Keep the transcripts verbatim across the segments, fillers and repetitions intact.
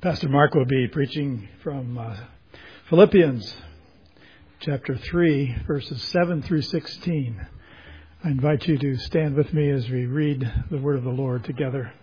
Pastor Mark will be preaching from uh, Philippians chapter three, verses seven through sixteen. I invite you to stand with me as we read the word of the Lord together.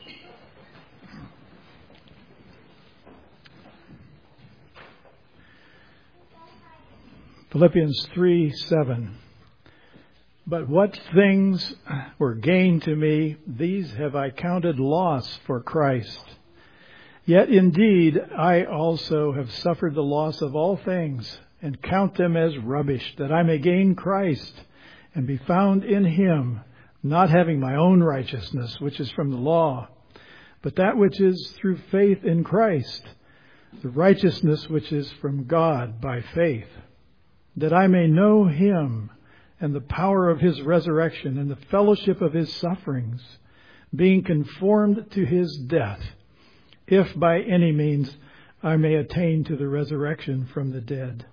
Philippians three seven. But what things were gain to me, these have I counted loss for Christ. Yet indeed I also have suffered the loss of all things, and count them as rubbish, that I may gain Christ, and be found in Him, not having my own righteousness, which is from the law, but that which is through faith in Christ, the righteousness which is from God by faith, that I may know Him, and the power of His resurrection, and the fellowship of His sufferings, being conformed to His death, if by any means I may attain to the resurrection from the dead.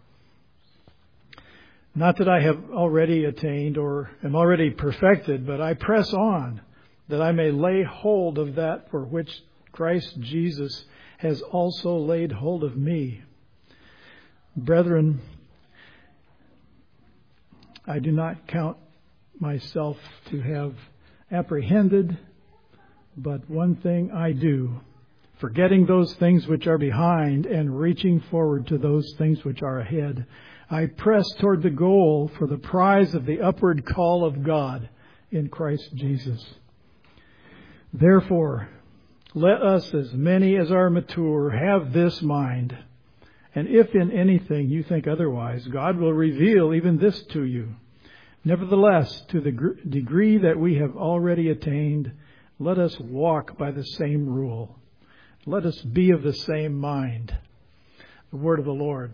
Not that I have already attained or am already perfected, but I press on, that I may lay hold of that for which Christ Jesus has also laid hold of me. Brethren, I do not count myself to have apprehended, but one thing I do, forgetting those things which are behind and reaching forward to those things which are ahead, I press toward the goal for the prize of the upward call of God in Christ Jesus. Therefore, let us, as many as are mature, have this mind. And if in anything you think otherwise, God will reveal even this to you. Nevertheless, to the gr- degree that we have already attained, let us walk by the same rule. Let us be of the same mind. The word of the Lord.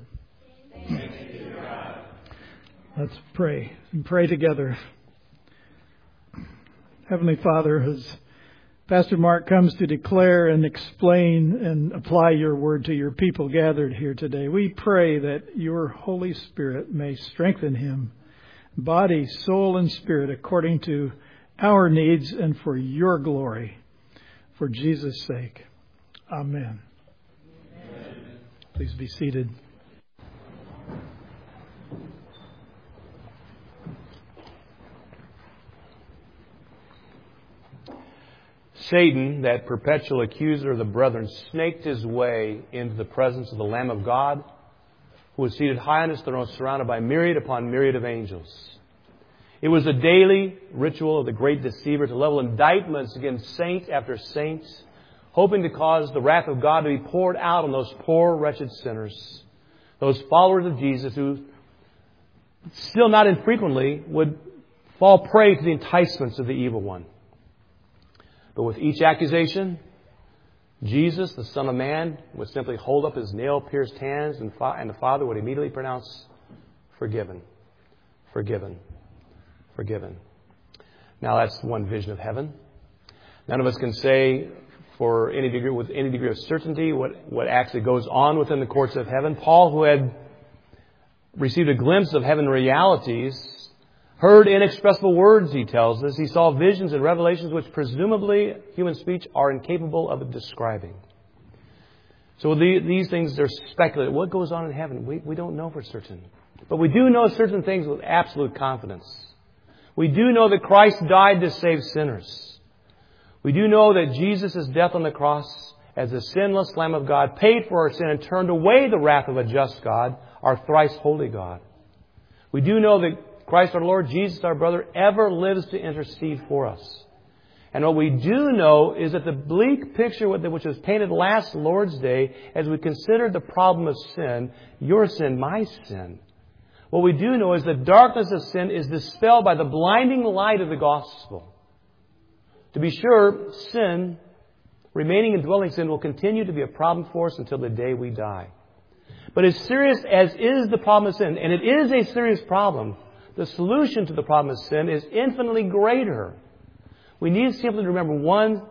Let's pray and pray together. Heavenly Father, as Pastor Mark comes to declare and explain and apply your word to your people gathered here today, we pray that your Holy Spirit may strengthen him, body, soul, and spirit, according to our needs and for your glory, for Jesus' sake. Amen. Amen. Please be seated. Satan, that perpetual accuser of the brethren, snaked his way into the presence of the Lamb of God, who was seated high on his throne, surrounded by myriad upon myriad of angels. It was a daily ritual of the great deceiver to level indictments against saint after saint, hoping to cause the wrath of God to be poured out on those poor, wretched sinners, those followers of Jesus who still not infrequently would fall prey to the enticements of the evil one. But with each accusation, Jesus, the Son of Man, would simply hold up his nail-pierced hands, and, fa- and the Father would immediately pronounce, forgiven, forgiven, forgiven. Now that's one vision of heaven. None of us can say for any degree, with any degree of certainty what, what actually goes on within the courts of heaven. Paul, who had received a glimpse of heaven realities, heard inexpressible words, he tells us. He saw visions and revelations which presumably human speech are incapable of describing. So the, these things are speculative. What goes on in heaven? We, we don't know for certain. But we do know certain things with absolute confidence. We do know that Christ died to save sinners. We do know that Jesus' death on the cross as the sinless Lamb of God paid for our sin and turned away the wrath of a just God, our thrice holy God. We do know that Christ our Lord, Jesus our brother, ever lives to intercede for us. And what we do know is that the bleak picture which was painted last Lord's Day, as we considered the problem of sin, your sin, my sin, what we do know is the darkness of sin is dispelled by the blinding light of the gospel. To be sure, sin, remaining in dwelling sin, will continue to be a problem for us until the day we die. But as serious as is the problem of sin, and it is a serious problem, the solution to the problem of sin is infinitely greater. We need simply to remember one,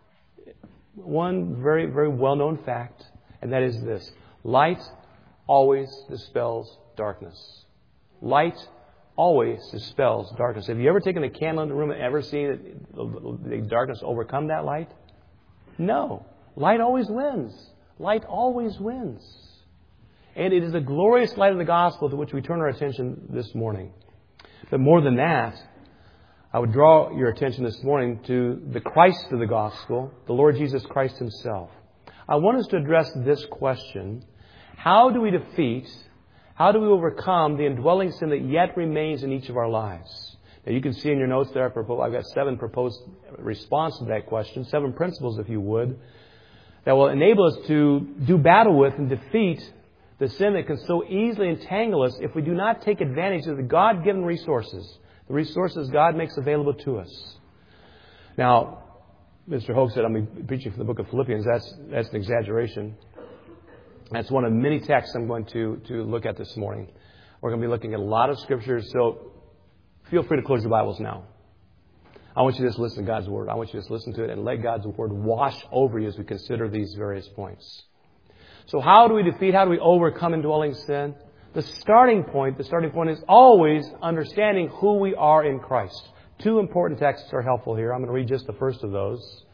one very, very well-known fact, and that is this. Light always dispels darkness. Light always dispels darkness. Have you ever taken a candle in the room and ever seen the darkness overcome that light? No. Light always wins. Light always wins. And it is the glorious light of the gospel to which we turn our attention this morning. But more than that, I would draw your attention this morning to the Christ of the gospel, the Lord Jesus Christ Himself. I want us to address this question: how do we defeat, how do we overcome the indwelling sin that yet remains in each of our lives? Now, you can see in your notes there, I've got seven proposed responses to that question, seven principles, if you would, that will enable us to do battle with and defeat the sin that can so easily entangle us if we do not take advantage of the God-given resources, the resources God makes available to us. Now, Mister Hoke said I'm preaching from the book of Philippians. That's that's an exaggeration. That's one of many texts I'm going to, to look at this morning. We're going to be looking at a lot of scriptures, so feel free to close your Bibles now. I want you to just listen to God's Word. I want you to just listen to it and let God's Word wash over you as we consider these various points. So how do we defeat, how do we overcome indwelling sin? The starting point, the starting point is always understanding who we are in Christ. Two important texts are helpful here. I'm going to read just the first of those.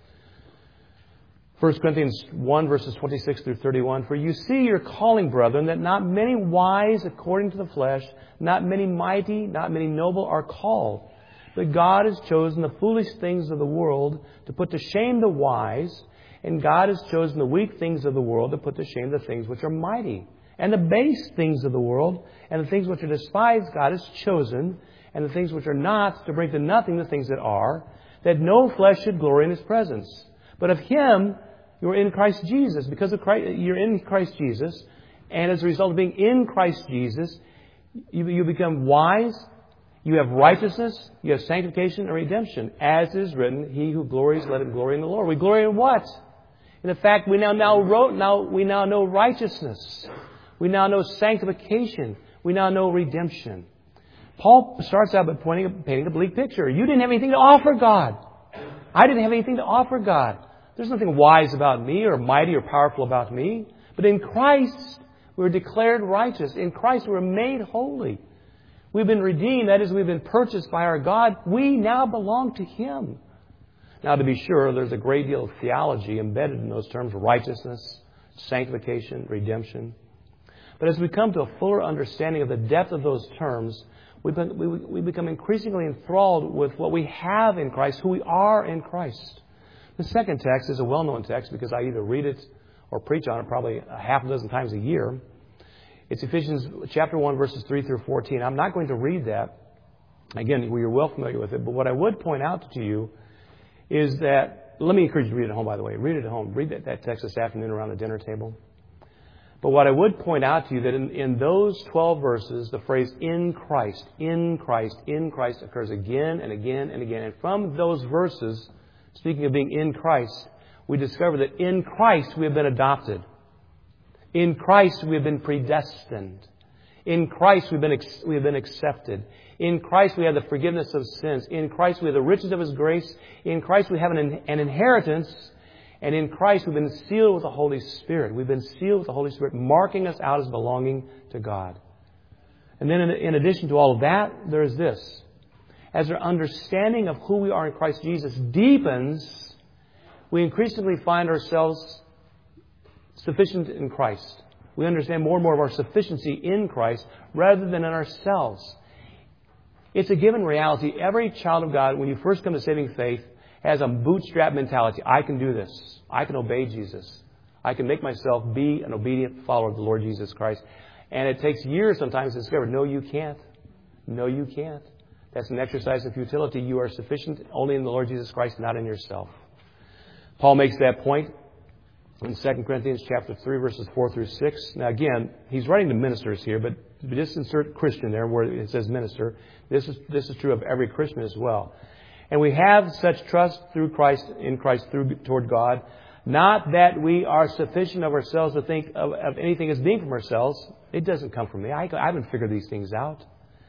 First Corinthians one, verses twenty-six through thirty-one. For you see your calling, brethren, that not many wise according to the flesh, not many mighty, not many noble are called. But God has chosen the foolish things of the world to put to shame the wise, and God has chosen the weak things of the world to put to shame the things which are mighty. And the base things of the world, and the things which are despised, God has chosen, and the things which are not, to bring to nothing the things that are, that no flesh should glory in His presence. But of Him you are in Christ Jesus. Because of Christ, you're in Christ Jesus, and as a result of being in Christ Jesus, you, you become wise, you have righteousness, you have sanctification and redemption. As is written, he who glories, let him glory in the Lord. We glory in what? In the fact we now, now, wrote, now, we now know righteousness. We now know sanctification. We now know redemption. Paul starts out by pointing, painting a bleak picture. You didn't have anything to offer God. I didn't have anything to offer God. There's nothing wise about me or mighty or powerful about me. But in Christ, we were declared righteous. In Christ, we were made holy. We've been redeemed. That is, we've been purchased by our God. We now belong to Him. Now, to be sure, there's a great deal of theology embedded in those terms: righteousness, sanctification, redemption. But as we come to a fuller understanding of the depth of those terms, we, we, we become increasingly enthralled with what we have in Christ, who we are in Christ. The second text is a well-known text because I either read it or preach on it probably a half a dozen times a year. It's Ephesians chapter one, verses three through fourteen. I'm not going to read that. Again, you're well familiar with it. But what I would point out to you is that, let me encourage you to read it at home, by the way. Read it at home. Read that, that text this afternoon around the dinner table. But what I would point out to you that in, in those twelve verses, the phrase in Christ, in Christ, in Christ occurs again and again and again. And from those verses, speaking of being in Christ, we discover that in Christ we have been adopted. In Christ we have been predestined. In Christ we've been ex- we have been accepted. In Christ we have the forgiveness of sins. In Christ we have the riches of His grace. In Christ we have an, an inheritance. And in Christ we've been sealed with the Holy Spirit. We've been sealed with the Holy Spirit, marking us out as belonging to God. And then in, in addition to all of that, there is this. As our understanding of who we are in Christ Jesus deepens, we increasingly find ourselves sufficient in Christ. We understand more and more of our sufficiency in Christ rather than in ourselves. It's a given reality. Every child of God, when you first come to saving faith, has a bootstrap mentality. I can do this. I can obey Jesus. I can make myself be an obedient follower of the Lord Jesus Christ. And it takes years sometimes to discover, no, you can't. No, you can't. That's an exercise of futility. You are sufficient only in the Lord Jesus Christ, not in yourself. Paul makes that point in Second Corinthians chapter three, verses four through six. Now again, he's writing to ministers here, but just insert Christian there where it says minister. This is this is true of every Christian as well. And we have such trust through Christ, in Christ, through toward God. Not that we are sufficient of ourselves to think of, of anything as being from ourselves. It doesn't come from me. I, I haven't figured these things out.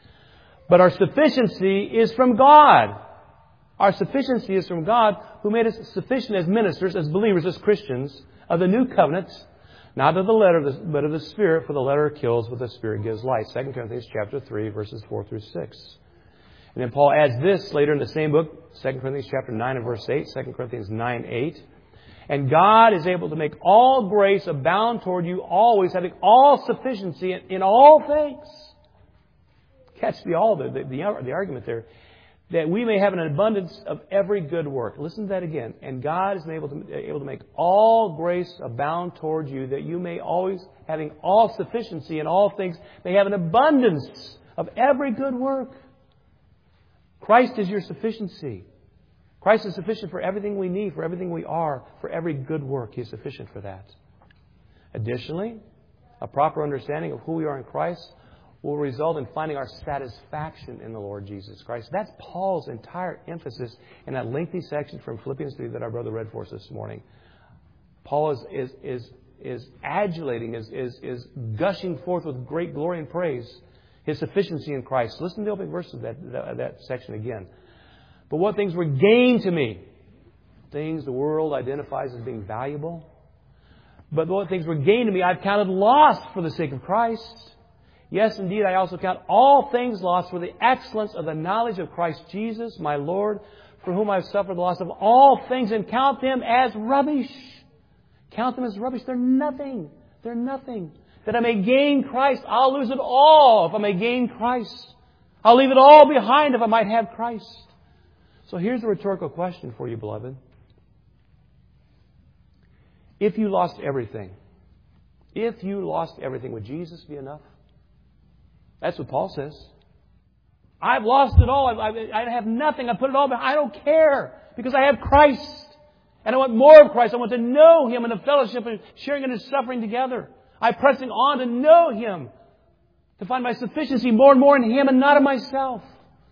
But our sufficiency is from God. Our sufficiency is from God, who made us sufficient as ministers, as believers, as Christians of the new covenant, not of the letter, but of the Spirit, for the letter kills, but the Spirit gives life. Second Corinthians chapter three, verses four through six. And then Paul adds this later in the same book, Second Corinthians chapter nine and verse eight, Second Corinthians nine, eight. And God is able to make all grace abound toward you, always having all sufficiency in, in all things. Catch the all, the, the, the argument there. That we may have an abundance of every good work. Listen to that again. And God is able to, able to make all grace abound toward you, that you may always, having all sufficiency in all things, may have an abundance of every good work. Christ is your sufficiency. Christ is sufficient for everything we need, for everything we are, for every good work. He is sufficient for that. Additionally, a proper understanding of who we are in Christ will result in finding our satisfaction in the Lord Jesus Christ. That's Paul's entire emphasis in that lengthy section from Philippians three that our brother read for us this morning. Paul is is is, is adulating, is, is, is gushing forth with great glory and praise his sufficiency in Christ. Listen to the opening verses of that, that, that section again. But what things were gain to me? Things the world identifies as being valuable. But what things were gain to me, I've counted loss for the sake of Christ. Yes, indeed, I also count all things lost for the excellence of the knowledge of Christ Jesus, my Lord, for whom I have suffered the loss of all things, and count them as rubbish. Count them as rubbish. They're nothing. They're nothing. That I may gain Christ. I'll lose it all if I may gain Christ. I'll leave it all behind if I might have Christ. So here's a rhetorical question for you, beloved. If you lost everything, if you lost everything, would Jesus be enough? That's what Paul says. I've lost it all. I, I, I have nothing. I put it all behind. I don't care because I have Christ. And I want more of Christ. I want to know Him in the fellowship and sharing in His suffering together. I'm pressing on to know Him, to find my sufficiency more and more in Him and not in myself.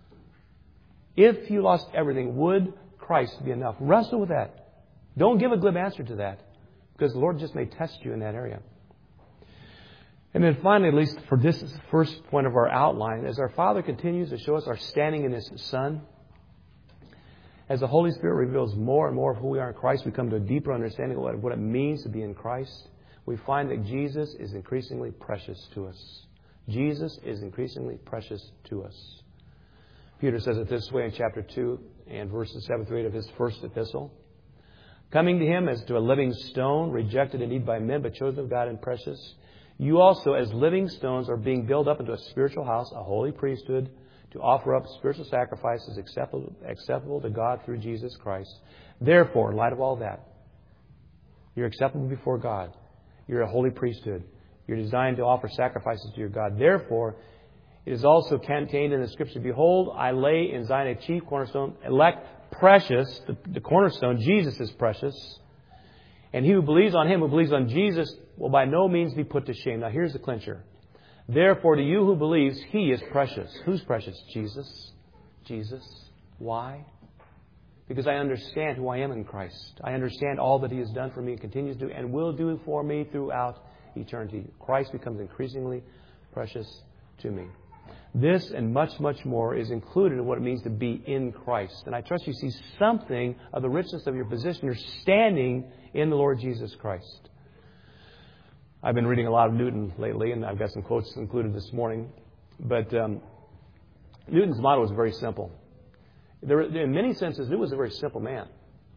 If you lost everything, would Christ be enough? Wrestle with that. Don't give a glib answer to that, because the Lord just may test you in that area. And then finally, at least for this first point of our outline, as our Father continues to show us our standing in His Son, as the Holy Spirit reveals more and more of who we are in Christ, we come to a deeper understanding of what it means to be in Christ. We find that Jesus is increasingly precious to us. Jesus is increasingly precious to us. Peter says it this way in chapter two and verses seven through eight of his first epistle. Coming to Him as to a living stone, rejected indeed by men, but chosen of God and precious. You also, as living stones, are being built up into a spiritual house, a holy priesthood, to offer up spiritual sacrifices acceptable, acceptable to God through Jesus Christ. Therefore, in light of all that, you're acceptable before God. You're a holy priesthood. You're designed to offer sacrifices to your God. Therefore, it is also contained in the Scripture, behold, I lay in Zion a chief cornerstone, elect, precious, the, the cornerstone, Jesus is precious. And he who believes on Him, who believes on Jesus, will by no means be put to shame. Now here's the clincher. Therefore, to you who believes, He is precious. Who's precious? Jesus. Jesus. Why? Because I understand who I am in Christ. I understand all that He has done for me and continues to do and will do for me throughout eternity. Christ becomes increasingly precious to me. This and much, much more is included in what it means to be in Christ. And I trust you see something of the richness of your position. You're standing in the Lord Jesus Christ. I've been reading a lot of Newton lately, and I've got some quotes included this morning. But um, Newton's motto was very simple. There, in many senses, Newton was a very simple man.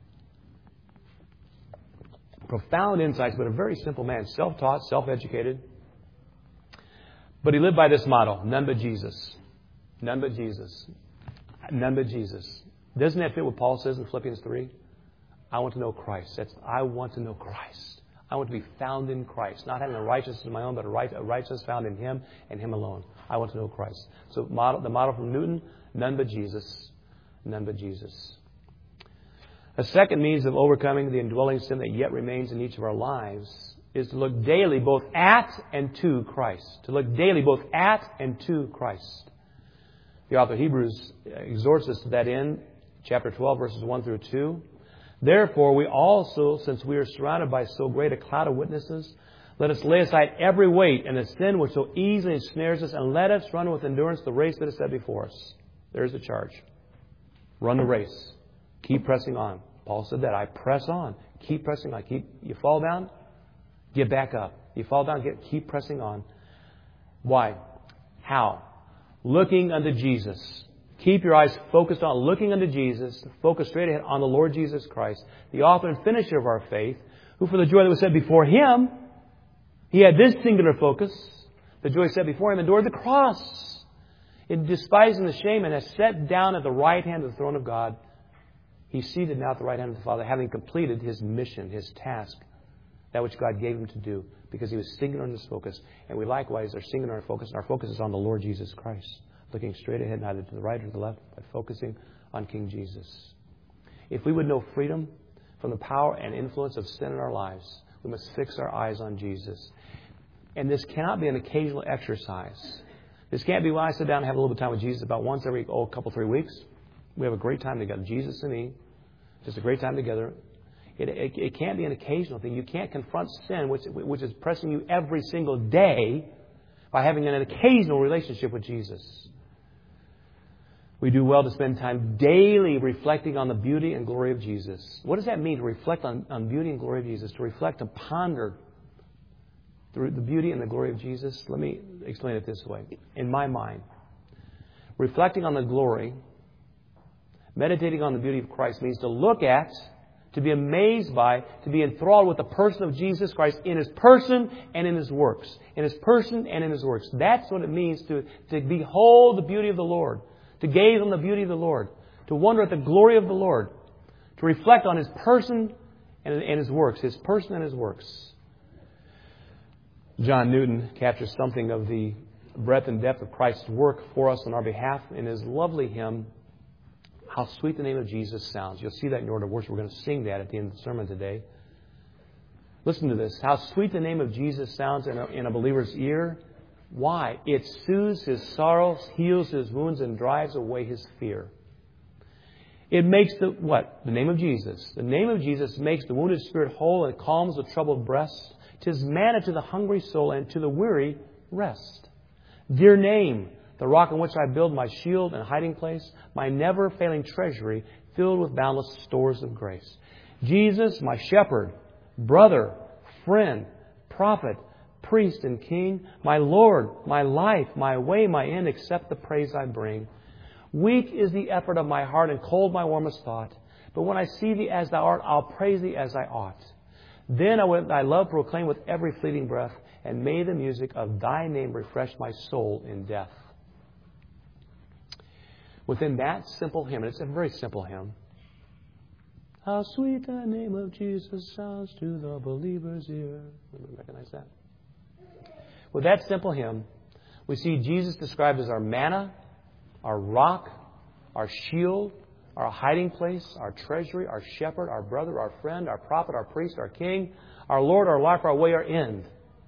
Profound insights, but a very simple man. Self-taught, self-educated. But he lived by this motto, none but Jesus. None but Jesus. None but Jesus. Doesn't that fit what Paul says in Philippians three? I want to know Christ. That's I want to know Christ. I want to be found in Christ. Not having a righteousness of my own, but a, right, a righteousness found in Him and Him alone. I want to know Christ. So model, the motto from Newton, none but Jesus. None but Jesus. A second means of overcoming the indwelling sin that yet remains in each of our lives is to look daily both at and to Christ. To look daily both at and to Christ. The author of Hebrews exhorts us to that end, chapter twelve, verses one through two. Therefore, we also, since we are surrounded by so great a cloud of witnesses, let us lay aside every weight and the sin which so easily ensnares us, and let us run with endurance the race that is set before us. There's the charge. Run the race. Keep pressing on. Paul said that. I press on. Keep pressing on. Keep. You fall down, get back up. You fall down, get keep pressing on. Why? How? Looking unto Jesus, Keep your eyes focused on looking unto Jesus, focus straight ahead on the Lord Jesus Christ, the author and finisher of our faith, who for the joy that was set before Him, He had this singular focus, the joy set before Him, endured the cross, in despising the shame, and has sat down at the right hand of the throne of God. He's seated now at the right hand of the Father, having completed His mission, His task, that which God gave Him to do, because He was singular in His focus. And we likewise are singular in our focus, and our focus is on the Lord Jesus Christ, looking straight ahead, neither to the right or to the left, but focusing on King Jesus. If we would know freedom from the power and influence of sin in our lives, we must fix our eyes on Jesus. And this cannot be an occasional exercise. This can't be when I sit down and have a little bit of time with Jesus about once every oh, couple, three weeks. We have a great time together. Jesus and me. Just a great time together. It, it, it can't be an occasional thing. You can't confront sin, which, which is pressing you every single day, by having an occasional relationship with Jesus. We do well to spend time daily reflecting on the beauty and glory of Jesus. What does that mean, to reflect on, on beauty and glory of Jesus? To reflect and ponder the, the beauty and the glory of Jesus? Let me explain it this way. In my mind, reflecting on the glory, meditating on the beauty of Christ means to look at, to be amazed by, to be enthralled with the person of Jesus Christ in His person and in His works. In His person and in His works. That's what it means to, to behold the beauty of the Lord. To gaze on the beauty of the Lord. To wonder at the glory of the Lord. To reflect on His person and, and His works. His person and His works. John Newton captures something of the breadth and depth of Christ's work for us on our behalf in his lovely hymn, How Sweet the Name of Jesus Sounds. You'll see that in your order of worship. We're going to sing that at the end of the sermon today. Listen to this. How sweet the name of Jesus sounds in a, in a believer's ear. Why? It soothes his sorrows, heals his wounds, and drives away his fear. It makes the, what? The name of Jesus. The name of Jesus makes the wounded spirit whole and calms the troubled breast. 'Tis manna to the hungry soul, and to the weary rest. Dear name, the rock on which I build my shield and hiding place, my never-failing treasury filled with boundless stores of grace. Jesus, my shepherd, brother, friend, prophet, priest, and king, my Lord, my life, my way, my end, accept the praise I bring. Weak is the effort of my heart and cold my warmest thought, but when I see Thee as Thou art, I'll praise Thee as I ought. Then I will Thy love proclaim with every fleeting breath, and may the music of Thy name refresh my soul in death. Within that simple hymn, and it's a very simple hymn, how sweet the name of Jesus sounds to the believer's ear. Everybody recognize that? With that simple hymn, we see Jesus described as our manna, our rock, our shield, our hiding place, our treasury, our shepherd, our brother, our friend, our prophet, our priest, our king, our Lord, our life, our way, our end.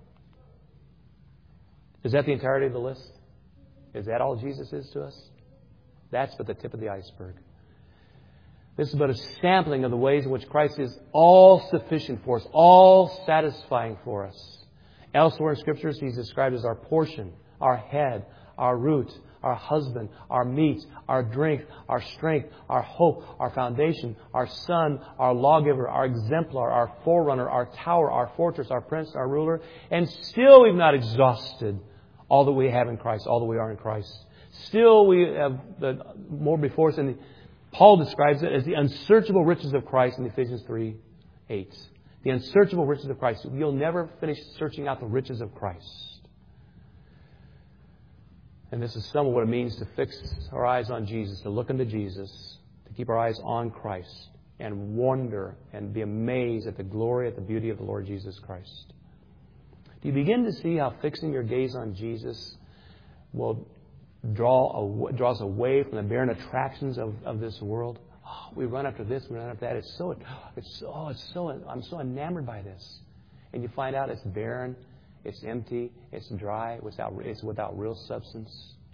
Is that the entirety of the list? Is that all Jesus is to us? That's but the tip of the iceberg. This is but a sampling of the ways in which Christ is all sufficient for us, all satisfying for us. Elsewhere in Scriptures, He's described as our portion, our head, our root, our husband, our meat, our drink, our strength, our hope, our foundation, our son, our lawgiver, our exemplar, our forerunner, our tower, our fortress, our prince, our ruler. And still we've not exhausted all that we have in Christ, all that we are in Christ. Still we have the more before us. And Paul describes it as the unsearchable riches of Christ in Ephesians three eight. The unsearchable riches of Christ. You'll never finish searching out the riches of Christ. And this is some of what it means to fix our eyes on Jesus, to look into Jesus, to keep our eyes on Christ, and wonder and be amazed at the glory, at the beauty of the Lord Jesus Christ. Do you begin to see how fixing your gaze on Jesus will draw draws away from the barren attractions of, of this world? Oh, we run after this, we run after that. It's so, it's so, oh, it's so, I'm so enamored by this. And you find out it's barren. It's empty. It's dry. Without, it's without real substance.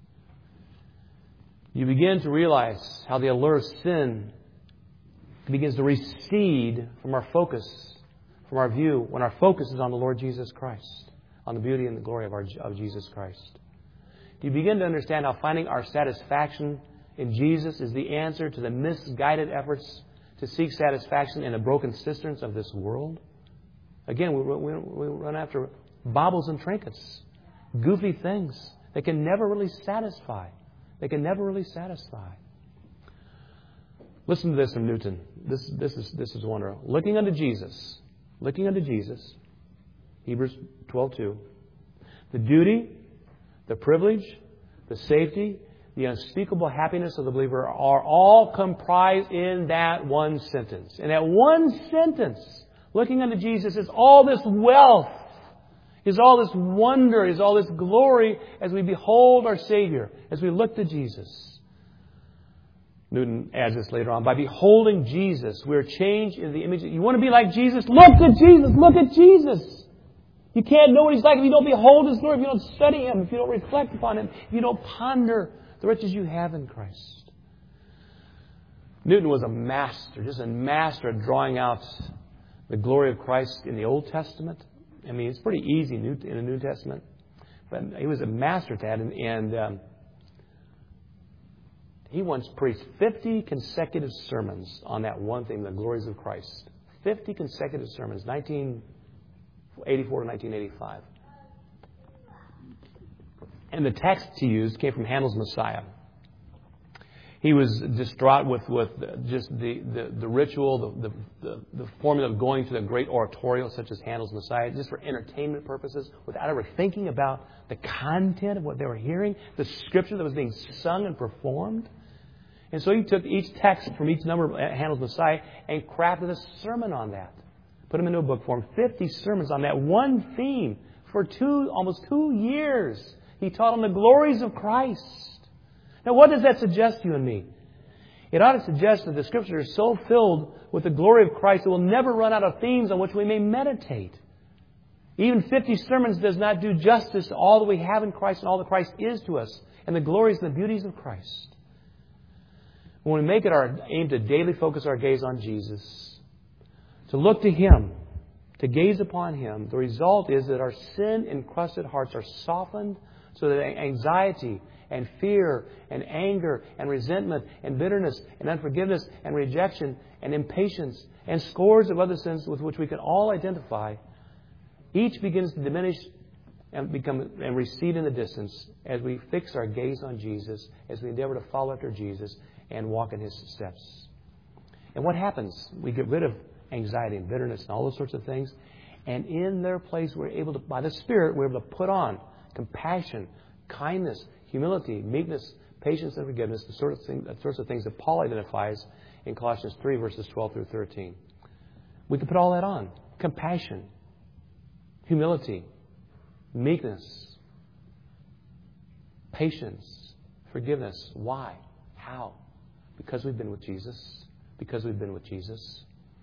You begin to realize how the allure of sin begins to recede from our focus, from our view, when our focus is on the Lord Jesus Christ, on the beauty and the glory of, our, of Jesus Christ. Do you begin to understand how finding our satisfaction in Jesus is the answer to the misguided efforts to seek satisfaction in the broken cisterns of this world? Again, we, we, we run after baubles and trinkets, goofy things that can never really satisfy. They can never really satisfy. Listen to this from Newton. This, this is this is wonderful. Looking unto Jesus, looking unto Jesus, Hebrews twelve two. The duty, the privilege, the safety, the unspeakable happiness of the believer are all comprised in that one sentence. In that one sentence, looking unto Jesus, is all this wealth, is all this wonder, is all this glory as we behold our Savior, as we look to Jesus. Newton adds this later on. By beholding Jesus, we are changed in the image. You want to be like Jesus? Look at Jesus. Look at Jesus. You can't know what He's like if you don't behold His glory, if you don't study Him, if you don't reflect upon Him, if you don't ponder the riches you have in Christ. Newton was a master, just a master at drawing out the glory of Christ in the Old Testament. I mean, it's pretty easy in the New Testament. But he was a master at that. And, and um, he once preached fifty consecutive sermons on that one thing, the glories of Christ. fifty consecutive sermons, nineteen eighty-four to nineteen eighty-five. And the text he used came from Handel's Messiah. He was distraught with, with just the, the, the ritual, the, the, the formula of going to the great oratorio such as Handel's Messiah, just for entertainment purposes, without ever thinking about the content of what they were hearing, the scripture that was being sung and performed. And so he took each text from each number of Handel's Messiah and crafted a sermon on that. Put them into a book form. fifty sermons on that one theme for two, almost two years. He taught on the glories of Christ. Now, what does that suggest to you and me? It ought to suggest that the Scripture is so filled with the glory of Christ that we'll never run out of themes on which we may meditate. Even fifty sermons does not do justice to all that we have in Christ and all that Christ is to us and the glories and the beauties of Christ. When we make it our aim to daily focus our gaze on Jesus, to look to Him, to gaze upon Him, the result is that our sin-encrusted hearts are softened so that anxiety and fear and anger and resentment and bitterness and unforgiveness and rejection and impatience and scores of other sins with which we can all identify, each begins to diminish and become and recede in the distance as we fix our gaze on Jesus, as we endeavor to follow after Jesus and walk in His steps. And what happens? We get rid of anxiety and bitterness and all those sorts of things. And in their place, we're able to, by the Spirit, we're able to put on compassion, kindness, humility, meekness, patience, and forgiveness, the sort of thing, the sorts of things that Paul identifies in Colossians three, verses twelve through thirteen. We can put all that on. Compassion, humility, meekness, patience, forgiveness. Why? How? Because we've been with Jesus. Because we've been with Jesus.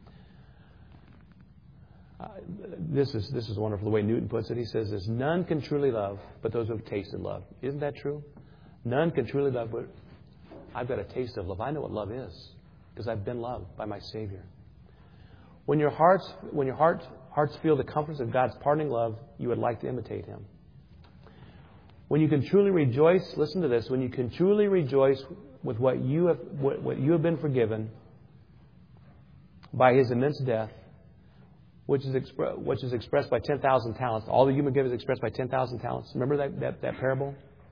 Uh, this is this is wonderful the way Newton puts it. He says this: none can truly love but those who have tasted love. Isn't that true? None can truly love but I've got a taste of love. I know what love is because I've been loved by my Savior. When your hearts when your heart hearts feel the comforts of God's pardoning love, you would like to imitate Him. When you can truly rejoice, listen to this, when you can truly rejoice with what you have what, what you have been forgiven by His immense death, which is expre- which is expressed by ten thousand talents. All that you have been given is expressed by ten thousand talents. Remember that, that, that parable?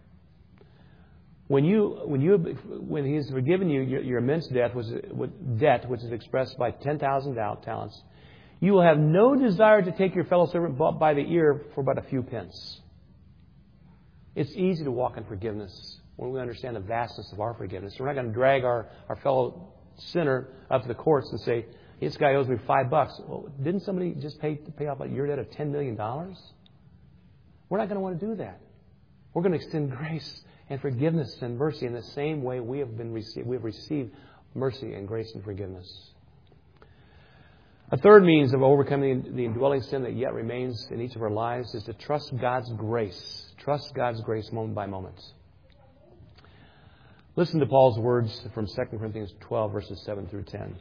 When you when you when He's forgiven you your, your immense debt, was debt, which is expressed by ten thousand talents, you will have no desire to take your fellow servant by the ear for but a few pence. It's easy to walk in forgiveness when we understand the vastness of our forgiveness. We're not going to drag our, our fellow sinner up to the courts and say, this guy owes me five bucks. Well, didn't somebody just pay pay off your debt of ten million dollars? We're not going to want to do that. We're going to extend grace and forgiveness and mercy in the same way we have been received. We have received mercy and grace and forgiveness. A third means of overcoming the indwelling sin that yet remains in each of our lives is to trust God's grace. Trust God's grace moment by moment. Listen to Paul's words from Second Corinthians twelve, verses seven through ten.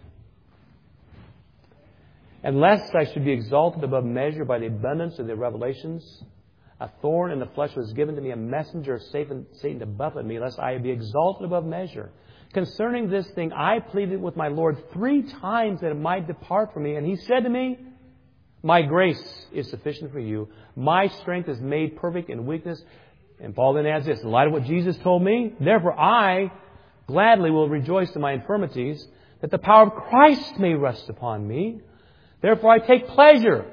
And lest I should be exalted above measure by the abundance of the revelations, a thorn in the flesh was given to me, a messenger of Satan, Satan to buffet me, lest I be exalted above measure. Concerning this thing, I pleaded with my Lord three times that it might depart from me. And He said to me, my grace is sufficient for you. My strength is made perfect in weakness. And Paul then adds this, in light of what Jesus told me, therefore I gladly will rejoice in my infirmities, that the power of Christ may rest upon me. Therefore I take pleasure.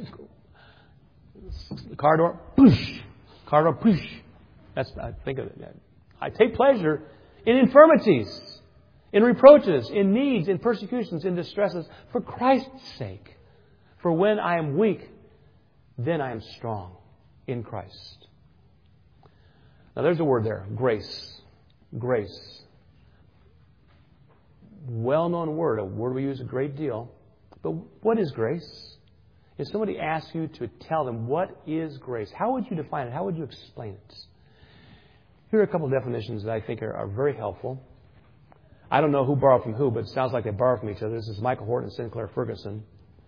The car door, push. Car door, push. That's, I think of it. I take pleasure in infirmities, in reproaches, in needs, in persecutions, in distresses, for Christ's sake. For when I am weak, then I am strong in Christ. Now there's a word there, grace. Grace. Well-known word, a word we use a great deal. But what is grace? If somebody asks you to tell them what is grace, how would you define it? How would you explain it? Here are a couple of definitions that I think are, are very helpful. I don't know who borrowed from who, but it sounds like they borrowed from each other. This is Michael Horton and Sinclair Ferguson.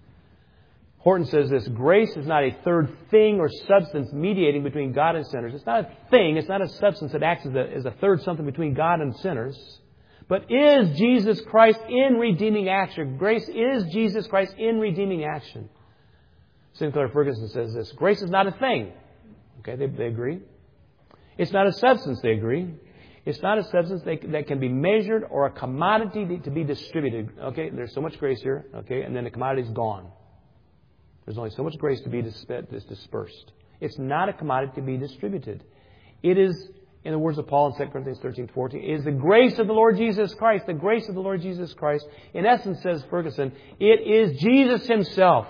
Horton says this, grace is not a third thing or substance mediating between God and sinners. It's not a thing, it's not a substance that acts as a, as a third something between God and sinners. But is Jesus Christ in redeeming action? Grace is Jesus Christ in redeeming action. Sinclair Ferguson says this, grace is not a thing. Okay, they, they agree. It's not a substance, they agree. It's not a substance that, that can be measured or a commodity to be distributed. Okay, there's so much grace here, okay, and then the commodity is gone. There's only so much grace to be dispersed. It's not a commodity to be distributed. It is, in the words of Paul in Second Corinthians thirteen fourteen, it is the grace of the Lord Jesus Christ. The grace of the Lord Jesus Christ. In essence, says Ferguson, it is Jesus Himself.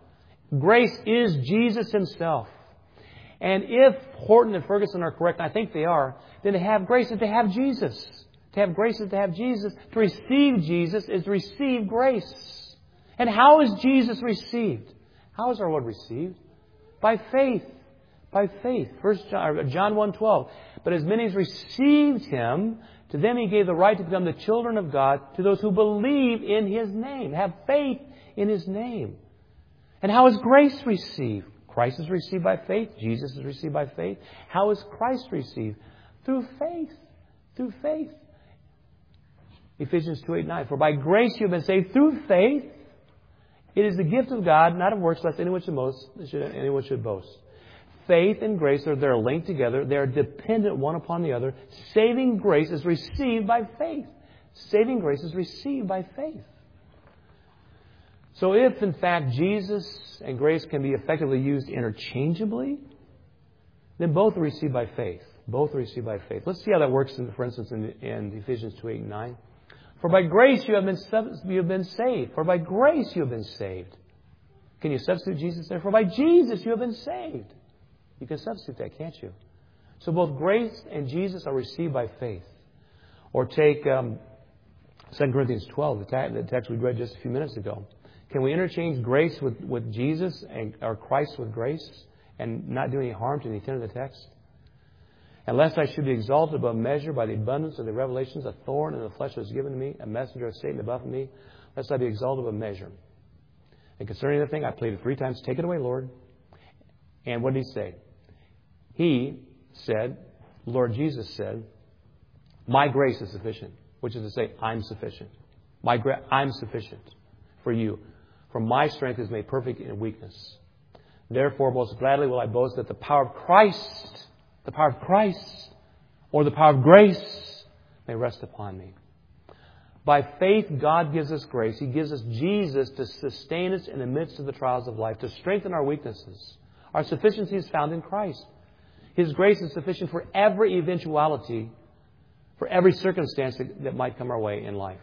Grace is Jesus Himself. And if Horton and Ferguson are correct, and I think they are, then to have grace is to have Jesus. To have grace is to have Jesus. To receive Jesus is to receive grace. And how is Jesus received? How is our Lord received? By faith. By faith. First John, John one twelve. But as many as received Him, to them He gave the right to become the children of God, to those who believe in His name. Have faith in His name. And how is grace received? Christ is received by faith. Jesus is received by faith. How is Christ received? Through faith. Through faith. Ephesians two eight nine. For by grace you have been saved through faith. It is the gift of God, not of works, lest anyone should boast. Anyone should boast. Faith and grace are they're linked together. They are dependent one upon the other. Saving grace is received by faith. Saving grace is received by faith. So if, in fact, Jesus and grace can be effectively used interchangeably, then both are received by faith. Both are received by faith. Let's see how that works, in, for instance, in, in Ephesians two eight and nine. For by grace you have been you have been saved. For by grace you have been saved. Can you substitute Jesus there? For by Jesus you have been saved. You can substitute that, can't you? So both grace and Jesus are received by faith. Or take um, Second Corinthians twelve, the text we read just a few minutes ago. Can we interchange grace with, with Jesus and or Christ with grace and not do any harm to the intent of the text? Unless I should be exalted above measure by the abundance of the revelations, a thorn in the flesh was given to me, a messenger of Satan above me, lest I be exalted above measure. And concerning the thing, I pleaded three times, take it away, Lord. And what did He say? He said, Lord Jesus said, my grace is sufficient, which is to say, I'm sufficient. My gra- I'm sufficient for you. For my strength is made perfect in weakness. Therefore, most gladly will I boast that the power of Christ, the power of Christ, or the power of grace may rest upon me. By faith, God gives us grace. He gives us Jesus to sustain us in the midst of the trials of life, to strengthen our weaknesses. Our sufficiency is found in Christ. His grace is sufficient for every eventuality, for every circumstance that, that might come our way in life.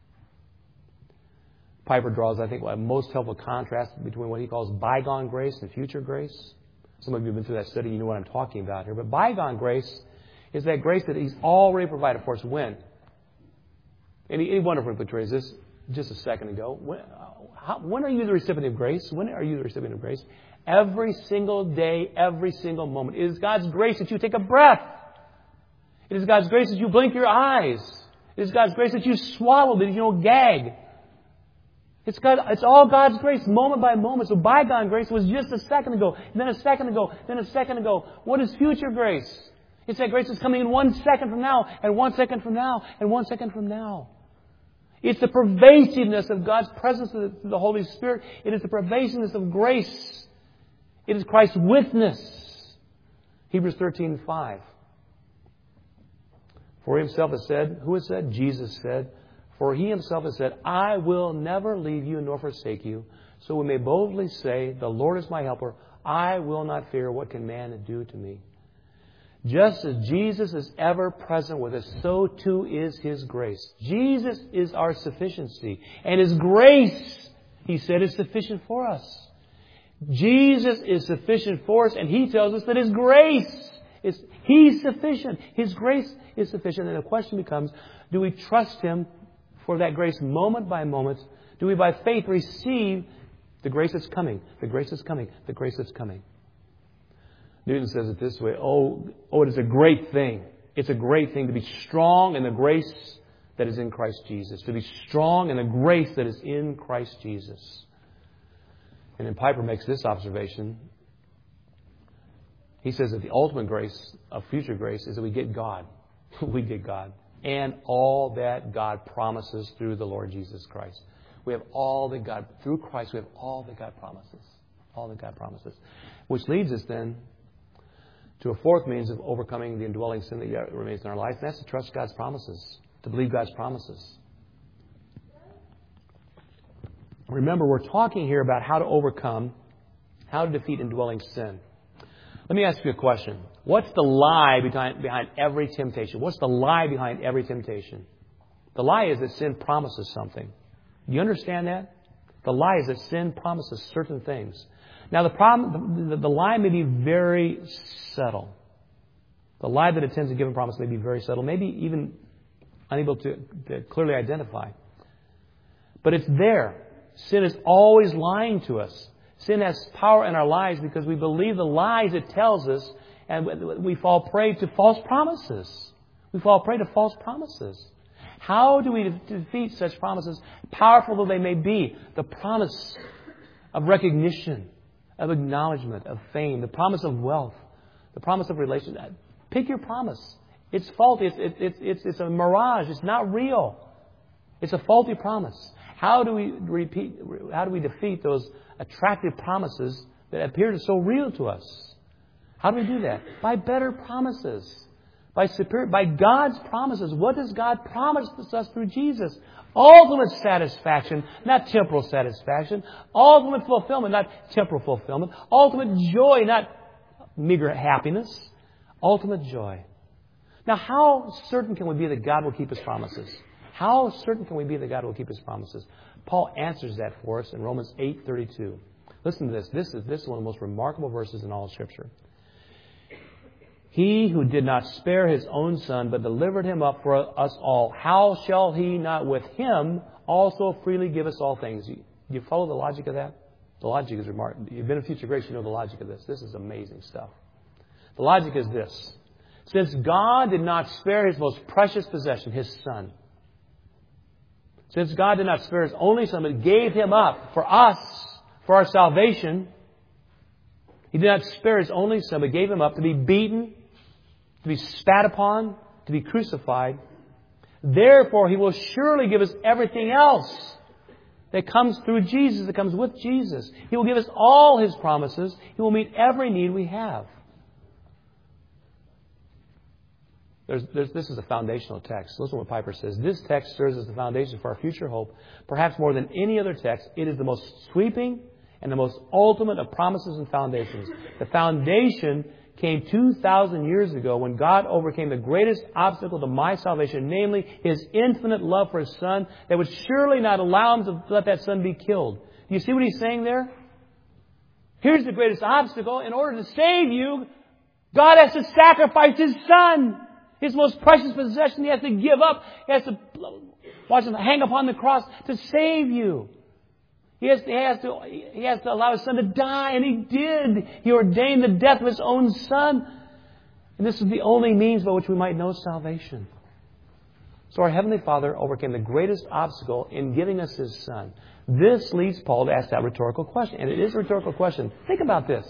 Piper draws, I think, a most helpful contrast between what he calls bygone grace and future grace. Some of you have been through that study, you know what I'm talking about here. But bygone grace is that grace that He's already provided for us. When? Any, any wonderful picture is this just a second ago. When, how, when are you the recipient of grace? When are you the recipient of grace? Every single day, every single moment. It is God's grace that you take a breath. It is God's grace that you blink your eyes. It is God's grace that you swallow, that you don't gag. It's God, it's all God's grace, moment by moment. So bygone grace was just a second ago, then a second ago, then a second ago. What is future grace? It's that grace that's coming in one second from now, and one second from now, and one second from now. It's the pervasiveness of God's presence through the Holy Spirit. It is the pervasiveness of grace. It is Christ's witness. Hebrews thirteen five. For he himself has said, who has said? Jesus said, for he himself has said, I will never leave you nor forsake you. So we may boldly say, the Lord is my helper. I will not fear. What can man do to me? Just as Jesus is ever present with us, so too is His grace. Jesus is our sufficiency. And His grace, He said, is sufficient for us. Jesus is sufficient for us, and He tells us that His grace is, He's sufficient. His grace is sufficient. And the question becomes, do we trust Him for that grace moment by moment? Do we by faith receive the grace that's coming, the grace that's coming, the grace that's coming? Newton says it this way, oh, oh, it is a great thing. It's a great thing to be strong in the grace that is in Christ Jesus. To be strong in the grace that is in Christ Jesus. And then Piper makes this observation. He says that the ultimate grace of future grace is that we get God. We get God. And all that God promises through the Lord Jesus Christ. We have all that God, through Christ, we have all that God promises. All that God promises. Which leads us then to a fourth means of overcoming the indwelling sin that yet remains in our life. And that's to trust God's promises. To believe God's promises. Remember, we're talking here about how to overcome, how to defeat indwelling sin. Let me ask you a question. What's the lie behind, behind every temptation? What's the lie behind every temptation? The lie is that sin promises something. Do you understand that? The lie is that sin promises certain things. Now, the problem, the, the lie may be very subtle. The lie that attends a given promise may be very subtle, maybe even unable to, to clearly identify. But it's there. Sin is always lying to us. Sin has power in our lives because we believe the lies it tells us, and we fall prey to false promises. We fall prey to false promises. How do we defeat such promises, powerful though they may be? The promise of recognition, of acknowledgement, of fame, the promise of wealth, the promise of relationship. Pick your promise. It's faulty. It's, it's, it's, it's a mirage. It's not real. It's a faulty promise. How do we repeat? How do we defeat those attractive promises that appear so real to us? How do we do that? By better promises. By superior, by God's promises. What does God promise us through Jesus? Ultimate satisfaction, not temporal satisfaction. Ultimate fulfillment, not temporal fulfillment. Ultimate joy, not meager happiness. Ultimate joy. Now, how certain can we be that God will keep His promises? How certain can we be that God will keep His promises? Paul answers that for us in Romans eight thirty-two. Listen to this. This is, this is one of the most remarkable verses in all of Scripture. He who did not spare His own Son, but delivered Him up for us all, how shall He not with Him also freely give us all things? You, you follow the logic of that? The logic is remarkable. You've been in Future Grace, you know the logic of this. This is amazing stuff. The logic is this. Since God did not spare His most precious possession, His Son, since God did not spare His only Son, but gave Him up for us, for our salvation, He did not spare His only Son, but gave Him up to be beaten, to be spat upon, to be crucified. Therefore, He will surely give us everything else that comes through Jesus, that comes with Jesus. He will give us all His promises. He will meet every need we have. There's, there's, this is a foundational text. Listen to what Piper says. This text serves as the foundation for our future hope. Perhaps more than any other text, it is the most sweeping and the most ultimate of promises and foundations. The foundation came two thousand years ago when God overcame the greatest obstacle to my salvation, namely His infinite love for His Son that would surely not allow Him to let that Son be killed. Do you see what He's saying there? Here's the greatest obstacle. In order to save you, God has to sacrifice His Son. His most precious possession He has to give up. He has to watch Him hang upon the cross to save you. He has, he, has to, he has to allow His Son to die, and He did. He ordained the death of His own Son. And this is the only means by which we might know salvation. So our Heavenly Father overcame the greatest obstacle in giving us His Son. This leads Paul to ask that rhetorical question. And it is a rhetorical question. Think about this.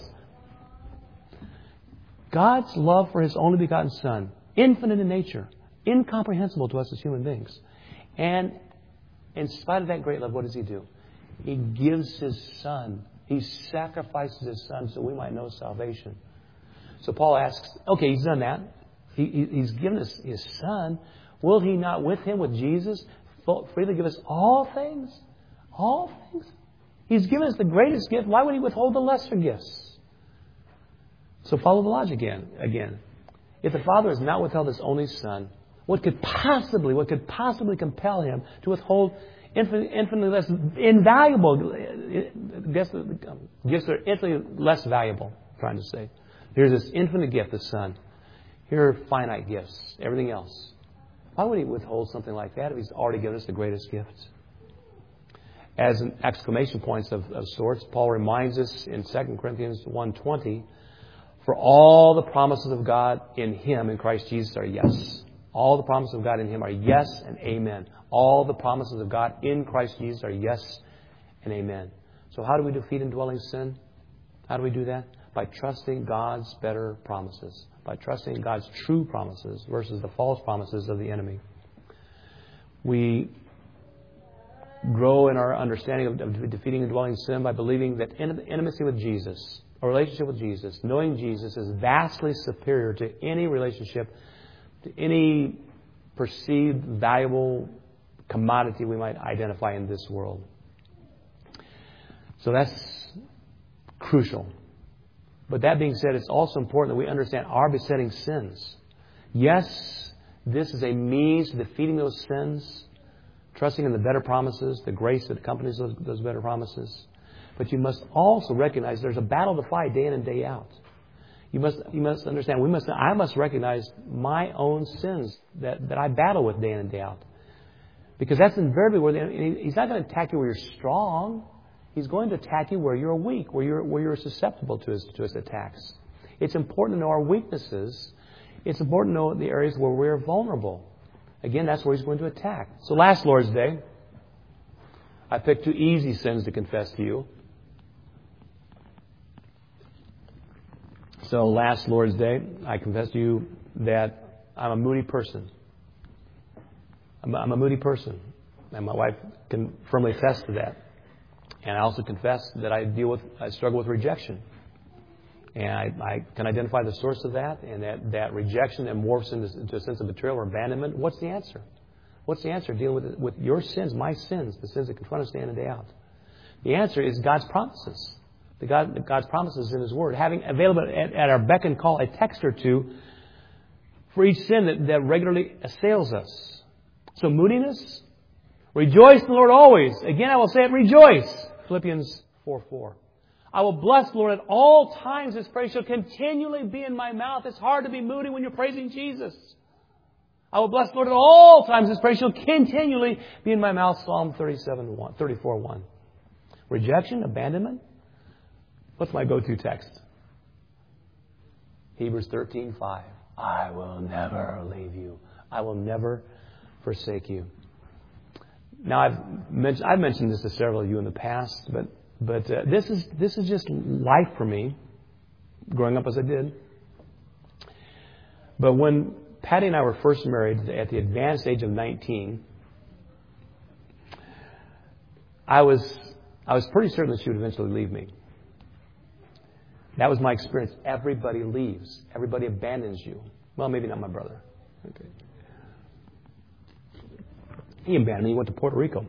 God's love for His only begotten Son, infinite in nature, incomprehensible to us as human beings. And in spite of that great love, what does He do? He gives His Son. He sacrifices His Son so we might know salvation. So Paul asks, okay, he's done that. He, he, he's given us his Son. Will he not with him, with Jesus, freely give us all things? All things? He's given us the greatest gift. Why would he withhold the lesser gifts? So follow the logic again. Again. If the Father has not withheld his only Son, what could possibly, what could possibly compel him to withhold infinitely, infinitely less invaluable gifts, gifts that are infinitely less valuable, I'm trying to say. Here's this infinite gift, the Son. Here are finite gifts, everything else. Why would he withhold something like that if he's already given us the greatest gift? As an exclamation points of, of sorts, Paul reminds us in Second Corinthians one twenty, for all the promises of God in Him, in Christ Jesus, are yes. All the promises of God in Him are yes and amen. All the promises of God in Christ Jesus are yes and amen. So how do we defeat indwelling sin? How do we do that? By trusting God's better promises. By trusting God's true promises versus the false promises of the enemy. We grow in our understanding of, of defeating indwelling sin by believing that intimacy with Jesus, a relationship with Jesus, knowing Jesus is vastly superior to any relationship, to any perceived valuable commodity we might identify in this world. So that's crucial. But that being said, it's also important that we understand our besetting sins. Yes, this is a means to defeating those sins, trusting in the better promises, the grace that accompanies those, those better promises. But you must also recognize there's a battle to fight day in and day out. You must you must understand, we must I must recognize my own sins that, that I battle with day in and day out. Because that's invariably where the, he's not going to attack you where you're strong. He's going to attack you where you're weak, where you're where you're susceptible to his to his attacks. It's important to know our weaknesses. It's important to know the areas where we're vulnerable. Again, that's where he's going to attack. So last Lord's Day, I picked two easy sins to confess to you. So last Lord's Day, I confessed to you that I'm a moody person. I'm a, I'm a moody person. And my wife can firmly attest to that. And I also confess that I deal with, I struggle with rejection. And I, I can identify the source of that, and that, that rejection that morphs into, into a sense of betrayal or abandonment. What's the answer? What's the answer? Dealing with, with your sins, my sins, the sins that confront us day in and day out. The answer is God's promises. The God, God's promises in His Word. Having available at, at our beck and call a text or two for each sin that, that regularly assails us. So moodiness, rejoice in the Lord always. Again, I will say it, rejoice. Philippians four four. I will bless the Lord at all times. His praise shall continually be in my mouth. It's hard to be moody when you're praising Jesus. I will bless the Lord at all times. His praise shall continually be in my mouth. Psalm thirty-seven one, thirty-four one. Rejection, abandonment. What's my go-to text? Hebrews thirteen five. I will never leave you. I will never forsake you. Now, I've mentioned, I've mentioned this to several of you in the past, but but uh, this is this is just life for me, growing up as I did. But when Patty and I were first married at the advanced age of nineteen, I was I was pretty certain that she would eventually leave me. That was my experience. Everybody leaves. Everybody abandons you. Well, maybe not my brother. Okay. He abandoned me. He went to Puerto Rico.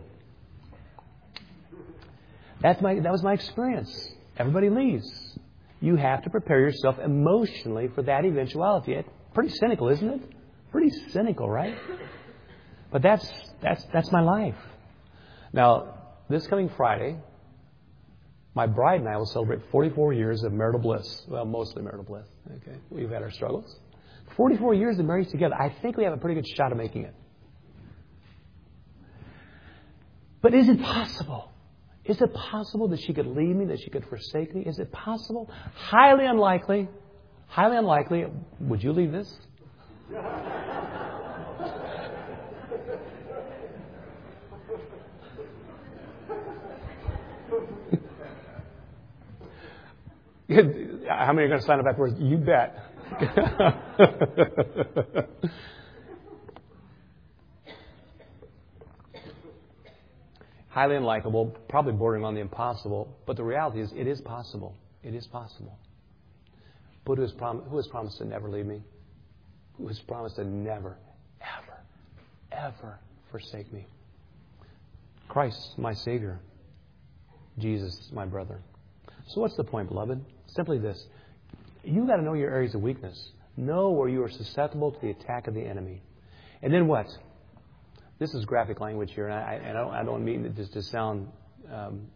That's my, that was my experience. Everybody leaves. You have to prepare yourself emotionally for that eventuality. It's pretty cynical, isn't it? Pretty cynical, right? But that's that's that's my life. Now, this coming Friday, my bride and I will celebrate forty-four years of marital bliss. Well, mostly marital bliss. Okay, we've had our struggles. forty-four years of marriage together. I think we have a pretty good shot of making it. But is it possible? Is it possible that she could leave me, that she could forsake me? Is it possible? Highly unlikely. Highly unlikely. Would you leave this? How many are going to sign up afterwards? You bet. Highly unlikable, probably bordering on the impossible, but the reality is it is possible. It is possible. But who has, prom- who has promised to never leave me? Who has promised to never, ever, ever forsake me? Christ, my Savior. Jesus, my brother. So what's the point, beloved? Simply this. You've got to know your areas of weakness. Know where you are susceptible to the attack of the enemy. And then what? This is graphic language here, and I, I, don't, I don't mean it just to sound... Um,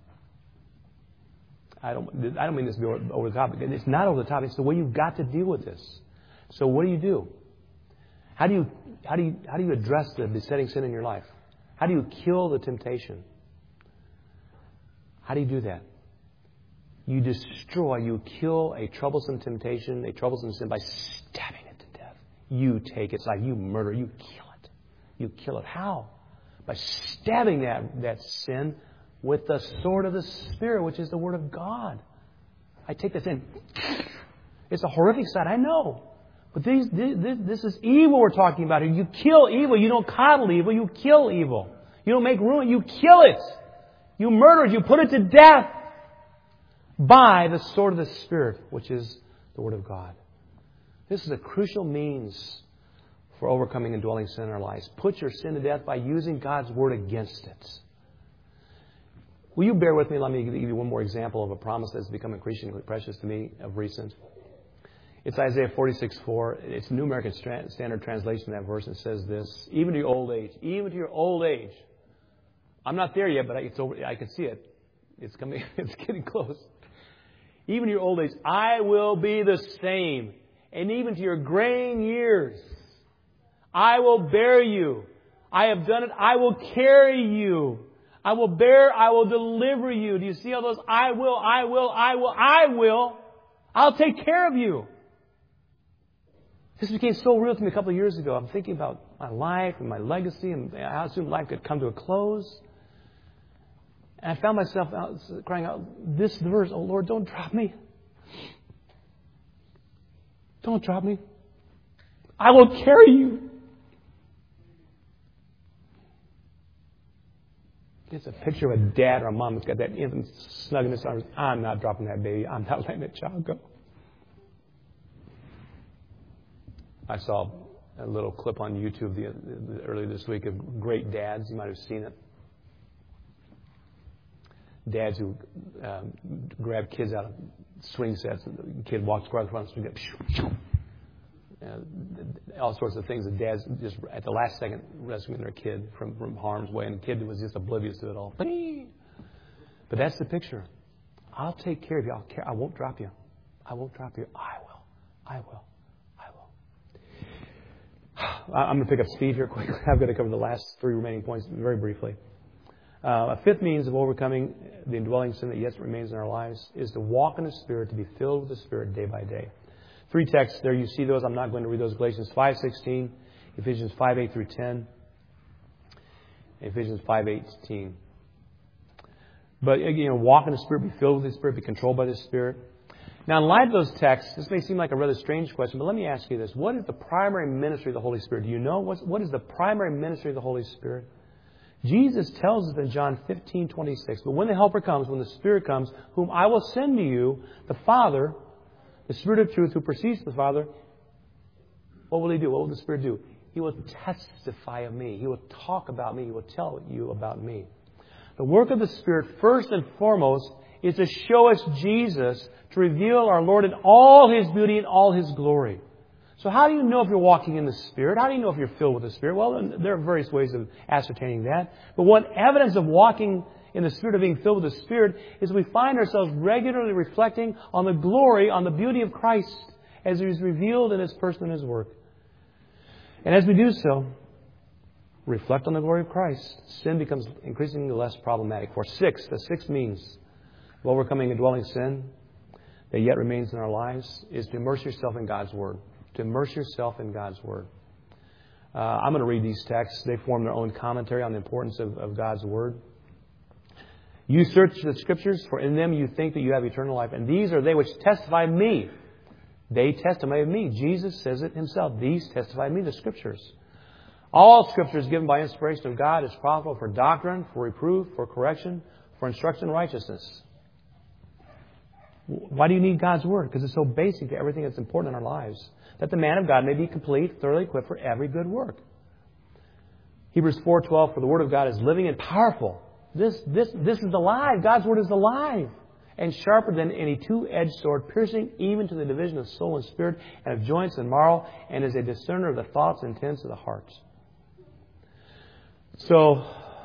I don't, I don't mean this to be over the top. It's not over the top. It's the way you've got to deal with this. So what do you do? How do you, how do you, how do you address the besetting sin in your life? How do you kill the temptation? How do you do that? You destroy, you kill a troublesome temptation, a troublesome sin by stabbing it to death. You take its life. You murder. You kill it. You kill it. How? By stabbing that, that sin with the sword of the Spirit, which is the Word of God. I take this in. It's a horrific sight, I know. But these, this, this is evil we're talking about here. You kill evil. You don't coddle evil. You kill evil. You don't make room. You kill it. You murder it. You put it to death by the sword of the Spirit, which is the Word of God. This is a crucial means for overcoming and dwelling sin in our lives. Put your sin to death by using God's Word against it. Will you bear with me? Let me give you one more example of a promise that's become increasingly precious to me of recent. It's Isaiah forty-six four. It's New American Standard Translation of that verse. It says this: even to your old age, even to your old age. I'm not there yet, but it's over, I can see it. It's coming. It's getting close. Even to your old age, I will be the same. And even to your graying years, I will bear you. I have done it. I will carry you. I will bear, I will deliver you. Do you see all those? I will, I will, I will, I will. I'll take care of you. This became so real to me a couple of years ago. I'm thinking about my life and my legacy and how soon life could come to a close. And I found myself out, crying out, this verse, oh Lord, don't drop me. Don't drop me. I will carry you. It's a picture of a dad or a mom that's got that infant snug in his arms. I'm not dropping that baby. I'm not letting that child go. I saw a little clip on YouTube the, the, earlier this week of great dads. You might have seen it. Dads who um, grab kids out of swing sets. The kid walks across the front of the swing. Uh, all sorts of things that dads just at the last second rescuing their kid from, from harm's way, and the kid was just oblivious to it all. But that's the picture. I'll take care of you. I'll care. I won't drop you. I won't drop you. I will. I will. I will. I'm going to pick up speed here quickly. I've got to cover the last three remaining points very briefly. Uh, a fifth means of overcoming the indwelling sin that yet remains in our lives is to walk in the Spirit, to be filled with the Spirit day by day. Three texts there. You see those. I'm not going to read those. Galatians five sixteen, Ephesians five eight through ten, Ephesians five eighteen. But again, walk in the Spirit, be filled with the Spirit, be controlled by the Spirit. Now, in light of those texts, this may seem like a rather strange question, but let me ask you this: what is the primary ministry of the Holy Spirit? Do you know what's, what is the primary ministry of the Holy Spirit? Jesus tells us in John fifteen twenty-six. But when the Helper comes, when the Spirit comes, whom I will send to you, the Father, the Spirit of truth who proceeds from the Father, what will He do? What will the Spirit do? He will testify of me. He will talk about me. He will tell you about me. The work of the Spirit, first and foremost, is to show us Jesus, to reveal our Lord in all His beauty and all His glory. So how do you know if you're walking in the Spirit? How do you know if you're filled with the Spirit? Well, there are various ways of ascertaining that. But one evidence of walking in the Spirit, of being filled with the Spirit, is we find ourselves regularly reflecting on the glory, on the beauty of Christ as He is revealed in His person and His work. And as we do so, reflect on the glory of Christ, sin becomes increasingly less problematic. For six, the sixth means of overcoming and dwelling sin that yet remains in our lives is to immerse yourself in God's Word. To immerse yourself in God's Word. Uh, I'm going to read these texts. They form their own commentary on the importance of, of God's Word. You search the Scriptures, for in them you think that you have eternal life. And these are they which testify of me. They testify of me. Jesus says it Himself. These testify of me, the Scriptures. All Scripture is given by inspiration of God, is profitable for doctrine, for reproof, for correction, for instruction in righteousness. Why do you need God's Word? Because it's so basic to everything that's important in our lives. That the man of God may be complete, thoroughly equipped for every good work. Hebrews four twelve, for the Word of God is living and powerful. This, this, this is alive. God's Word is alive. And sharper than any two-edged sword, piercing even to the division of soul and spirit, and of joints and marrow, and is a discerner of the thoughts and intents of the heart. So,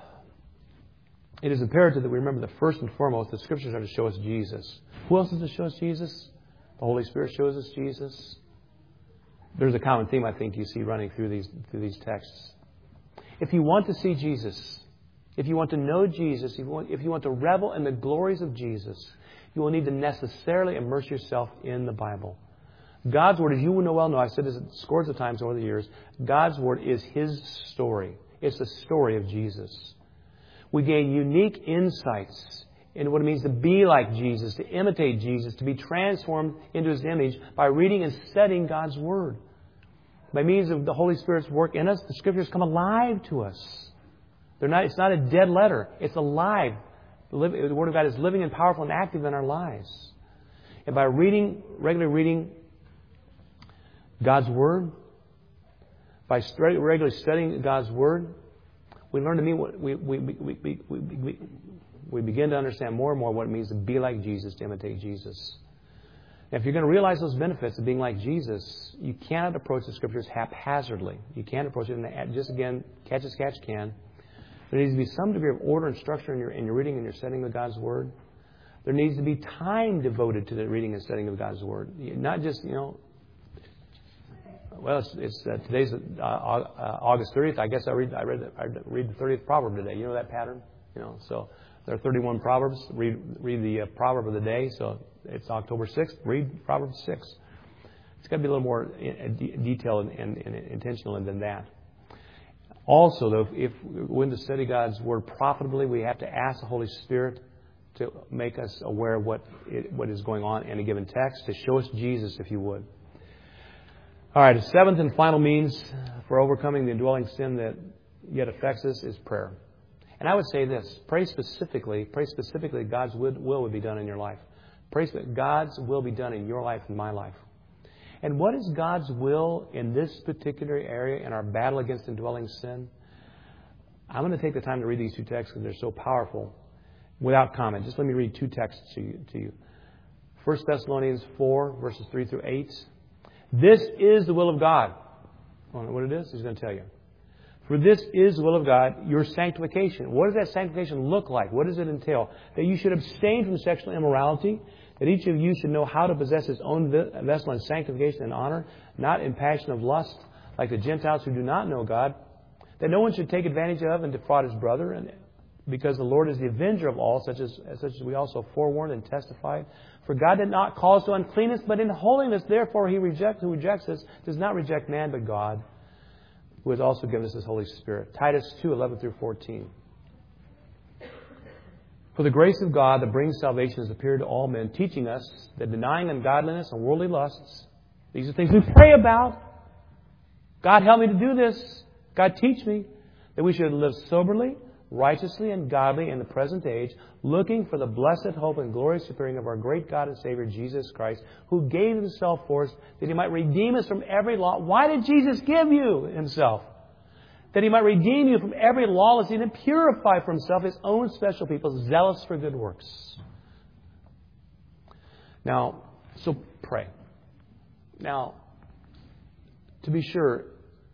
it is imperative that we remember that first and foremost, the Scriptures are to show us Jesus. Who else is to show us Jesus? The Holy Spirit shows us Jesus. There's a common theme, I think, you see running through these through these texts. If you want to see Jesus, if you want to know Jesus, if you want, if you want to revel in the glories of Jesus, you will need to necessarily immerse yourself in the Bible. God's Word, as you will know well know, I've said this scores of times over the years, God's Word is His story. It's the story of Jesus. We gain unique insights into what it means to be like Jesus, to imitate Jesus, to be transformed into His image by reading and studying God's Word. By means of the Holy Spirit's work in us, the Scriptures come alive to us. They're not, it's not a dead letter. It's alive. The Word of God is living and powerful and active in our lives. And by reading, regularly reading God's Word, by regularly studying God's Word, we learn to mean what we, we, we, we, we, we, we begin to understand more and more what it means to be like Jesus, to imitate Jesus. Now, if you're going to realize those benefits of being like Jesus, you cannot approach the Scriptures haphazardly. You can't approach it in the, just again, catch as catch can. There needs to be some degree of order and structure in your, in your reading and your studying of God's Word. There needs to be time devoted to the reading and studying of God's Word. Not just, you know, well, it's, it's uh, today's uh, uh, August thirtieth. I guess I read I read the, I read the thirtieth proverb today. You know that pattern, you know. So there are thirty-one proverbs. Read read the uh, proverb of the day. So it's October sixth. Read Proverbs six. It's got to be a little more in, de- detailed and, and, and intentional than that. Also, though, if we're going to study God's Word profitably, we have to ask the Holy Spirit to make us aware of what it, what is going on in a given text, to show us Jesus, if you would. All right, the seventh and final means for overcoming the indwelling sin that yet affects us is prayer. And I would say this, pray specifically, pray specifically God's will would be done in your life. Pray that God's will be done in your life and my life. And what is God's will in this particular area in our battle against indwelling sin? I'm going to take the time to read these two texts because they're so powerful without comment. Just let me read two texts to you. To you. First Thessalonians four, verses three through eight. This is the will of God. I don't know what it is. He's going to tell you. For this is the will of God, your sanctification. What does that sanctification look like? What does it entail? That you should abstain from sexual immorality, that each of you should know how to possess his own vessel in sanctification and honor, not in passion of lust, like the Gentiles who do not know God, that no one should take advantage of and defraud his brother, and because the Lord is the avenger of all, such as, such as we also forewarned and testified. For God did not call us to uncleanness, but in holiness. Therefore, he rejects, who rejects us does not reject man, but God, who has also given us His Holy Spirit. Titus two, eleven through fourteen. For the grace of God that brings salvation has appeared to all men, teaching us that denying ungodliness and worldly lusts, these are things we pray about. God, help me to do this. God, teach me that we should live soberly, righteously, and godly in the present age, looking for the blessed hope and glorious appearing of our great God and Savior, Jesus Christ, who gave Himself for us that He might redeem us from every law. Why did Jesus give you Himself? That He might redeem you from every lawless deed and purify for Himself His own special people, zealous for good works. Now, so pray. Now, to be sure,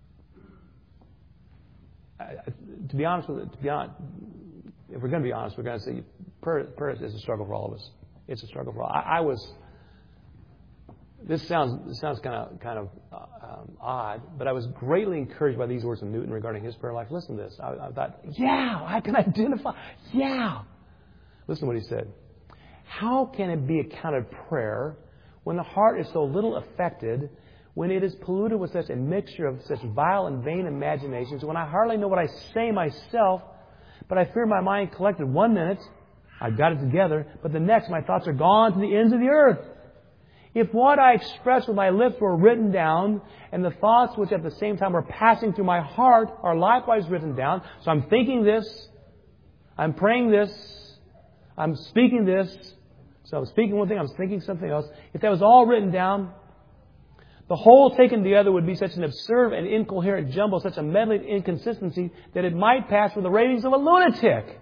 to be honest with it, to be honest, if we're going to be honest, we're going to say prayer, prayer is a struggle for all of us. It's a struggle for all. I, I was. This sounds this sounds kind of kind of uh, um, odd, but I was greatly encouraged by these words of Newton regarding his prayer life. Listen to this. I, I thought, yeah, I can identify. Yeah. Listen to what he said. How can it be accounted prayer when the heart is so little affected, when it is polluted with such a mixture of such vile and vain imaginations, when I hardly know what I say myself, but I fear my mind collected one minute, I've got it together, but the next my thoughts are gone to the ends of the earth? If what I express with my lips were written down, and the thoughts which at the same time are passing through my heart are likewise written down, so I'm thinking this, I'm praying this, I'm speaking this, So I was speaking one thing, I was thinking something else. If that was all written down, the whole taken together would be such an absurd and incoherent jumble, such a medley of inconsistency, that it might pass for the ratings of a lunatic.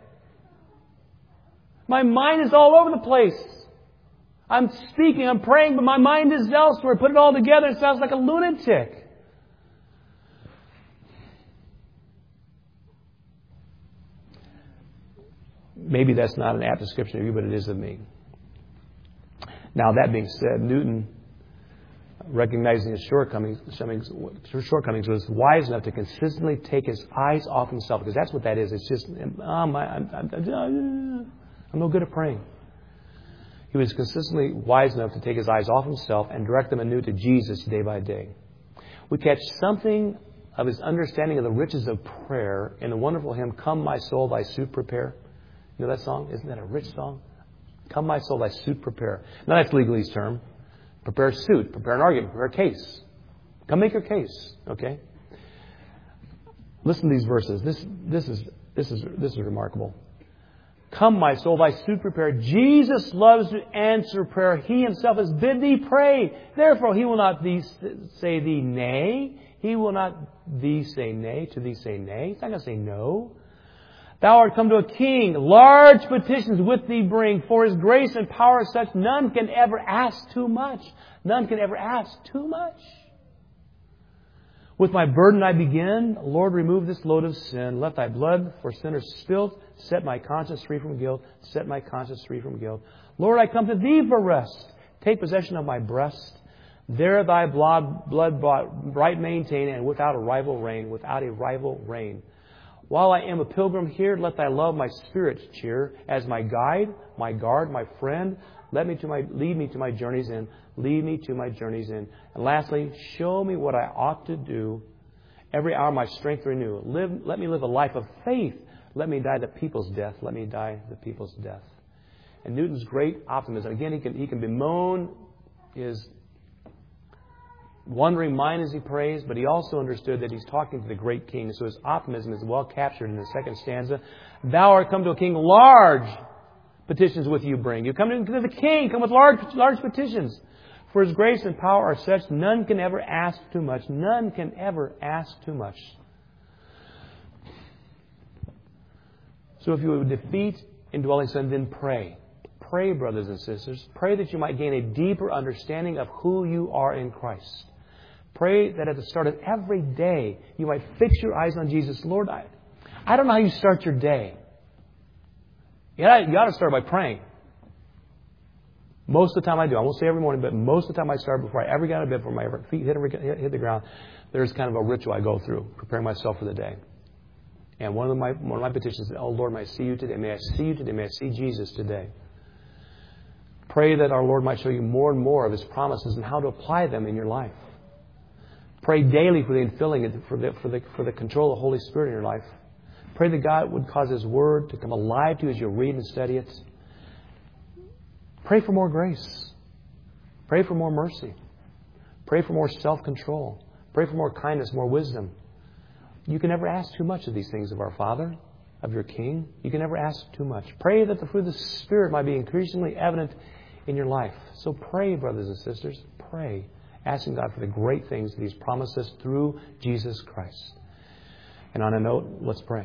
My mind is all over the place. I'm speaking, I'm praying, but my mind is elsewhere. Put it all together, it sounds like a lunatic. Maybe that's not an apt description of you, but it is of me. Now, that being said, Newton, recognizing his shortcomings, shortcomings, was wise enough to consistently take his eyes off himself, because that's what that is. It's just, oh, my, I'm, I'm, I'm, I'm no good at praying. He was consistently wise enough to take his eyes off himself and direct them anew to Jesus day by day. We catch something of his understanding of the riches of prayer in the wonderful hymn, Come My Soul, Thy Suit Prepare. You know that song? Isn't that a rich song? Come my soul, thy suit prepare. Now that's legalese term. Prepare a suit, prepare an argument, prepare a case. Come make your case, okay? Listen to these verses. This, this is, this is, this is remarkable. Come, my soul, thy suit prepare. Jesus loves to answer prayer. He himself has bid thee pray. Therefore, he will not thee say thee nay. He will not thee say nay, to thee say nay. He's not going to say no. Thou art come to a king, large petitions with thee bring, for his grace and power is such, none can ever ask too much. None can ever ask too much. With my burden I begin, Lord, remove this load of sin. Let thy blood for sinners spilt, set my conscience free from guilt, set my conscience free from guilt. Lord, I come to thee for rest. Take possession of my breast. There thy blood, blood bought, right maintain, and without a rival reign, without a rival reign. While I am a pilgrim here, let thy love my spirit cheer. As my guide, my guard, my friend, let me to my, lead me to my journey's end. Lead me to my journey's end. And lastly, show me what I ought to do. Every hour my strength renew. Live, let me live a life of faith. Let me die the people's death. Let me die the people's death. And Newton's great optimism. Again, he can, he can bemoan his wondering mind as he prays, but he also understood that he's talking to the great king. So his optimism is well captured in the second stanza. Thou art come to a king, large petitions with you bring. You come to the king, come with large, large petitions. For his grace and power are such, none can ever ask too much. None can ever ask too much. So if you would defeat indwelling sin, then pray. Pray, brothers and sisters. Pray that you might gain a deeper understanding of who you are in Christ. Pray that at the start of every day, you might fix your eyes on Jesus. Lord, I, I don't know how you start your day. You got, you got to start by praying. Most of the time I do. I won't say every morning, but most of the time I start before I ever get out of bed, before my feet hit, hit, hit the ground. There's kind of a ritual I go through, preparing myself for the day. And one of my, one of my petitions is, oh Lord, may I see you today? May I see you today? May I see Jesus today? Pray that our Lord might show you more and more of His promises and how to apply them in your life. Pray daily for the infilling, for the, for the, for the control of the Holy Spirit in your life. Pray that God would cause His Word to come alive to you as you read and study it. Pray for more grace. Pray for more mercy. Pray for more self-control. Pray for more kindness, more wisdom. You can never ask too much of these things of our Father, of your King. You can never ask too much. Pray that the fruit of the Spirit might be increasingly evident in your life. So pray, brothers and sisters. Pray, asking God for the great things that He's promised us through Jesus Christ. And on a note, let's pray.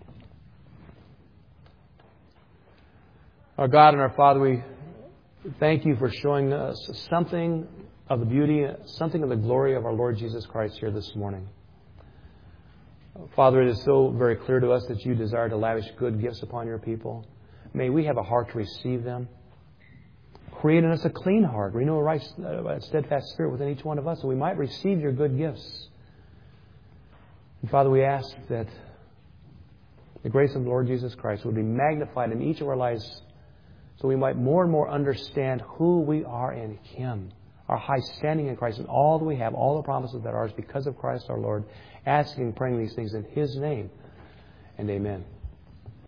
Our God and our Father, we thank You for showing us something of the beauty, something of the glory of our Lord Jesus Christ here this morning. Father, it is so very clear to us that You desire to lavish good gifts upon Your people. May we have a heart to receive them. Create in us a clean heart. Renew a right, a steadfast spirit within each one of us, so we might receive Your good gifts. And Father, we ask that the grace of the Lord Jesus Christ would be magnified in each of our lives, so we might more and more understand who we are in Him, our high standing in Christ, and all that we have, all the promises that are ours because of Christ our Lord, asking and praying these things in His name. And amen.